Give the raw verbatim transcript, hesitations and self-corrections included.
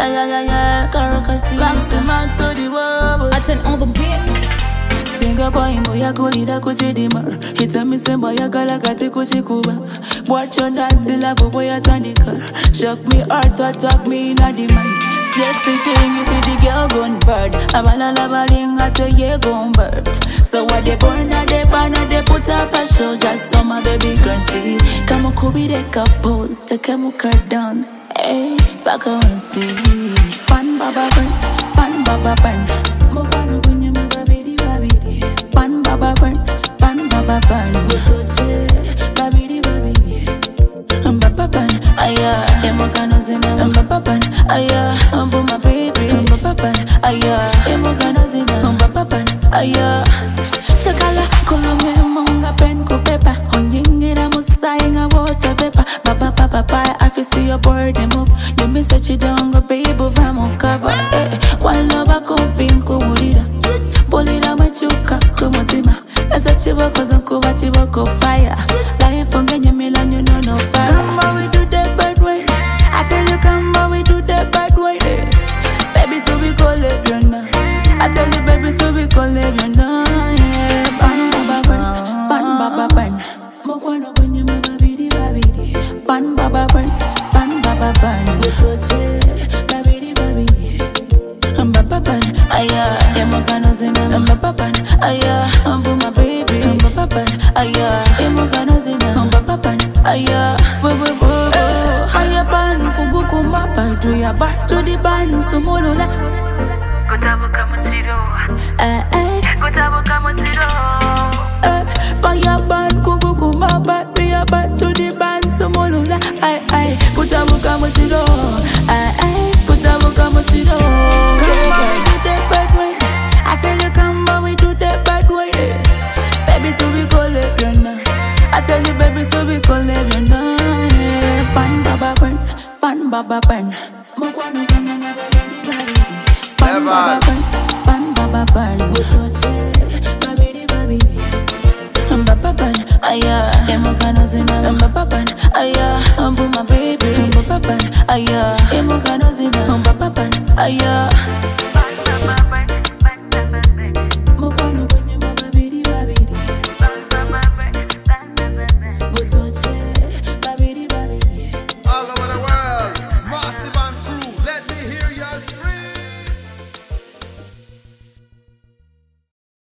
ay ay ay ay. Caracas, maximum to the world. Attend on the beat. Singa kwa imbo ya kulida kuchidima. Hita misembo ya galakati kuchikuba. Watch on that till I go boy atandika. Shock me heart, attack me in a demand. Sexy thing, you see the girl gone bad. I'm a la baling at a year gone bad. So what they burn, at they burn, at they put up a show. Just so my baby can see. Come on, Kobe, they can pose. Take a muka dance. Hey, back on see. Pan baba pan, pan baba pan. Mokano kunye mga baby baby. Pan baba pan, pan baba pan. Go so che, baby baby. Baba pan, aya. Emokano zina, baba pan, aya. Ambo my baby, baba pan, aya. Emokano zina, baba pan, aya. Chakala kolome monga pen ko pepa. Onyingira musayinga water pepa. Baba baba bye, I feel see your body move. You miss it, you don't go baby, vamo cover. Eh, one lover ko pinko murida. Bolida machuka kumotima. Esa chiva kozo kuba chiva ko fire. Life ongenya milan you know no fire. Come on we do that bad way. I tell you come on we do that bad way. Baby to be call it you know. I tell you baby to be call it you know. Pan baba pan, pan baba pan. Mokwano kwenye mababidi babidi. Pan baba pan, pan baba pan. Gosoche babidi babidi. Baba pan, aya. Emokano zina, baba pan, aya. Ambu my baby, baba pan, aya. Emokano zina, baba pan, aya. Bo bo bo bo. Fire pan, kugu kumapa. Do ya back to the band, sumulula. Kutabo kama chiro. Eh eh. Kutabo kama chiro. Fire ban kugu kumapa. Do ya back to the band, sumulula. Ay ay. Kutabo kama chiro. Ay ay. Kutabo kama chiro. I tell you come but we do that bad way. Baby to be call it you know. I tell you baby to be call it you know. Pan baba pan, pan baba pan. Mokwano kama mababidi babidi. Pan baba pan, pan baba pan. Gosoche babidi babidi. Baba pan, aya. Emokano zina, baba pan, aya. Ambu my baby, baba pan, aya. Emokano zina, baba pan, aya.